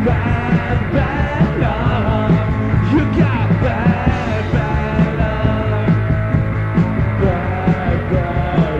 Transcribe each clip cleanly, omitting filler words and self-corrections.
bad, bad love. You got bad, bad love. Bad, bad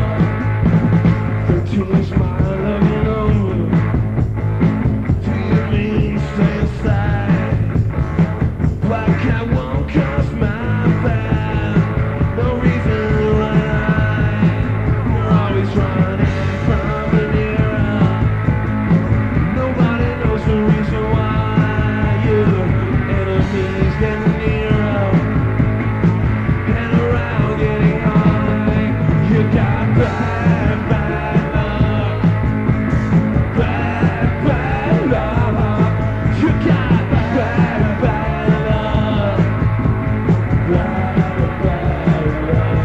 love. 13 smile looking over. Do you mean stay aside? Black cat won't cross my path. No reason to run. You're always running from an era. Nobody knows the reason why your enemies getting nearer and around getting high. You got bad, bad love. Bad, bad love. You got bad, bad love. Bad, bad love.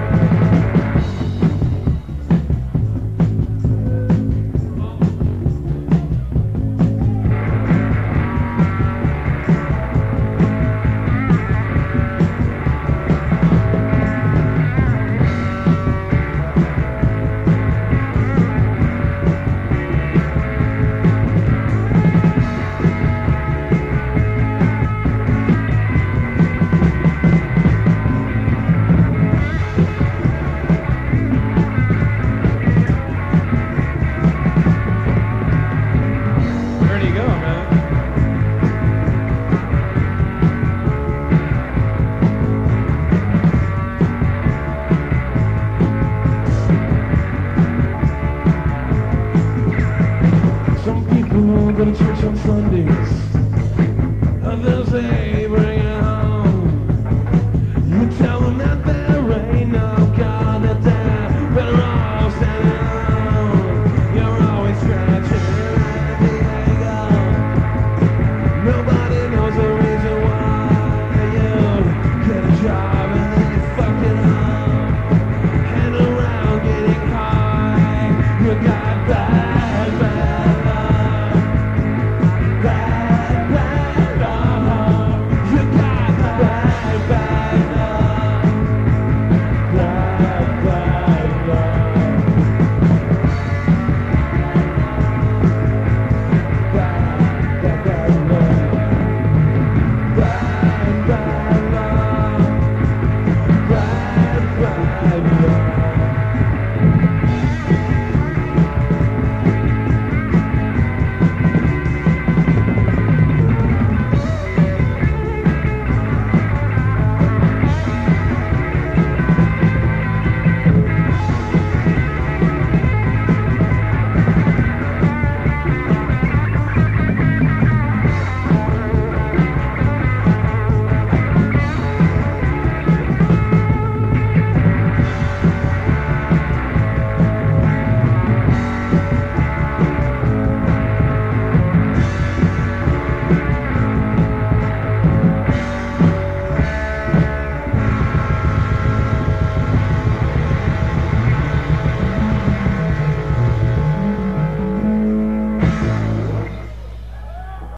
Where do you go, man? Some people go to church on Sundays. Others they